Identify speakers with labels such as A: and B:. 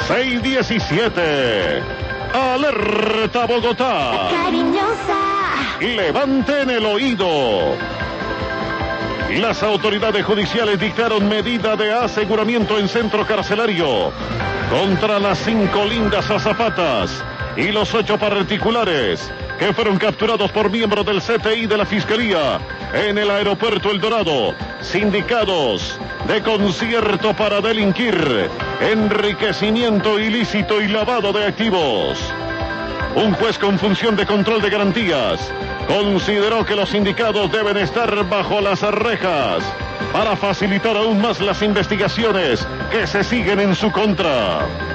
A: 6:17. Alerta Bogotá.
B: Cariñosa.
A: Levanten el oído. Las autoridades judiciales dictaron medida de aseguramiento en centro carcelario contra las 5 lindas azafatas y los 8 particulares que fueron capturados por miembros del CTI de la Fiscalía en el aeropuerto El Dorado, sindicados de concierto para delinquir, enriquecimiento ilícito y lavado de activos. Un juez con función de control de garantías consideró que los sindicados deben estar bajo las rejas para facilitar aún más las investigaciones que se siguen en su contra.